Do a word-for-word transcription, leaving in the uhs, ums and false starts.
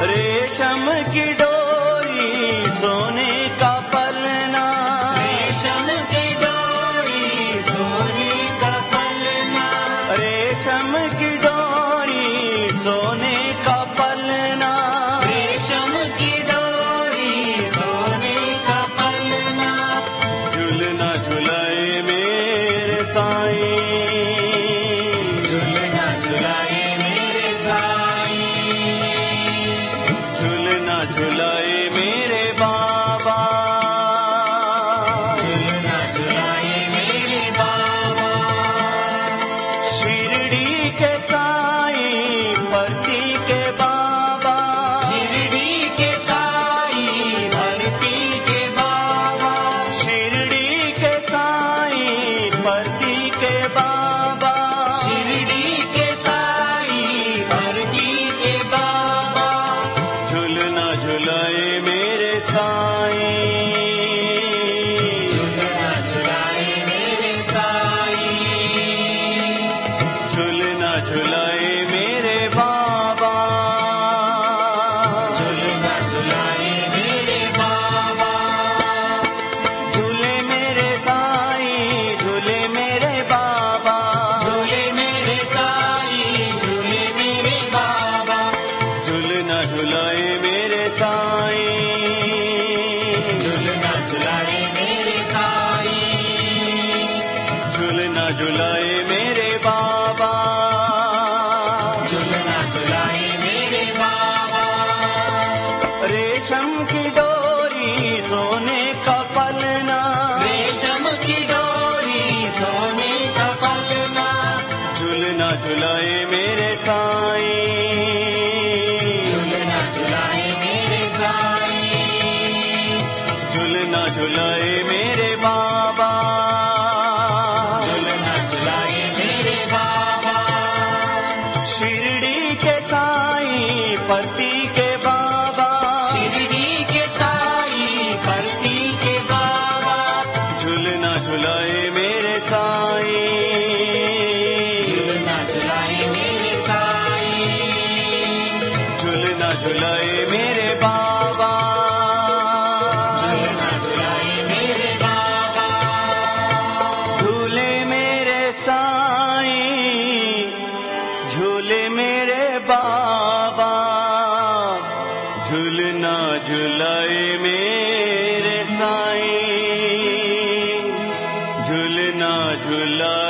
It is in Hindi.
रेशम की डोरी सोने का पलना, रेशम की डोरी सोने का पलना, रेशम की डोरी सोने का पलना, रेशम की डोरी सोने का पलना, झूलना झुलाए मेरे साईं, झूलना झुलाए मेरे साईं, झूलना झुलाए मेरे बाबा, झूलना झुलाए मेरे बाबा, शिरडी के साईं भक्ति के बाबा, शिरडी के साईं भक्ति के बाबा, शिरडी के साईं भक्ति के बाबा, शिरडी के साईं भक्ति के बाबा, झूलना झुलाए मेरे साईं, झूलना झुलाए मेरे साईं, झूलना झुलाए मेरे बाबा, झूलना झुलाए मेरे बाबा, झूले मेरे साईं, झूले मेरे बाबा, झूले मेरे साईं, झूले मेरे बाबा, झूलना झुलाए मेरे साईं, झूलना झुलाए मेरे साईं, झूलना झुलाए मेरे बाबा, झूलना झुलाए मेरे बाबा, रेशम की डोरी सोने का पलना, रेशम की डोरी सोने का पलना, झूलना झुलाए मेरे साईं, झूलना झुलाए मेरे साईं, झूलना झुलाए मेरे बाबा, झूलना झुलाए मेरे बाबा, शिरडी के साईं पति के बाबा, शिरडी के साईं भक्ति के बाबा, झूलना झुलाए मेरे साईं, झूलना झुलाए मेरे साईं, झूलना झुलाए मेरे बाबा, झूलना झुलाए मेरे बाबा, झूले मेरे साईं, झूले मेरे बाबा, झूलना झुलाए मेरे साईं, झूलना झुलाए